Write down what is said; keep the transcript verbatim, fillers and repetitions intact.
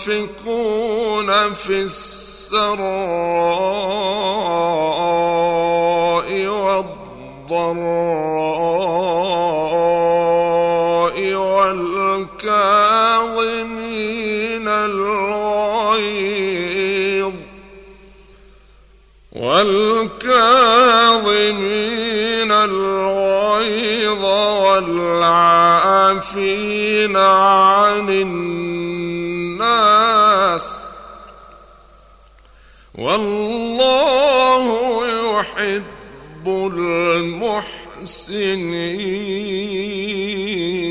والينفقون في السراء والضراء والكاظمين الغيظ والكاظمين الغيظ والعافين عن الناس والله يحب المحسنين.